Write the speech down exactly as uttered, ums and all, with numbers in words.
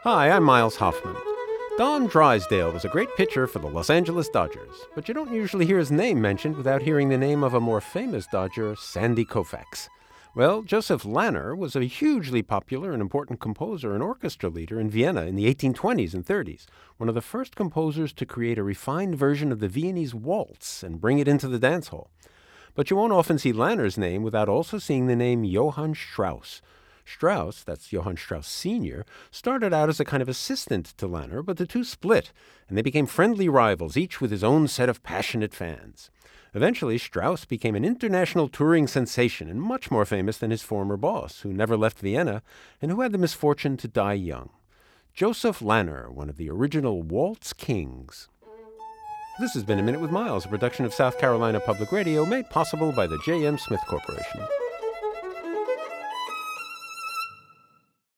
Hi, I'm Miles Hoffman. Don Drysdale was a great pitcher for the Los Angeles Dodgers, but you don't usually hear his name mentioned without hearing the name of a more famous Dodger, Sandy Koufax. Well, Joseph Lanner was a hugely popular and important composer and orchestra leader in Vienna in the eighteen twenties and thirties, one of the first composers to create a refined version of the Viennese waltz and bring it into the dance hall. But you won't often see Lanner's name without also seeing the name Johann Strauss. Strauss, that's Johann Strauss Senior, started out as a kind of assistant to Lanner, but the two split, and they became friendly rivals, each with his own set of passionate fans. Eventually, Strauss became an international touring sensation and much more famous than his former boss, who never left Vienna and who had the misfortune to die young. Joseph Lanner, one of the original waltz kings. This has been A Minute with Miles, a production of South Carolina Public Radio, made possible by the J M. Smith Corporation.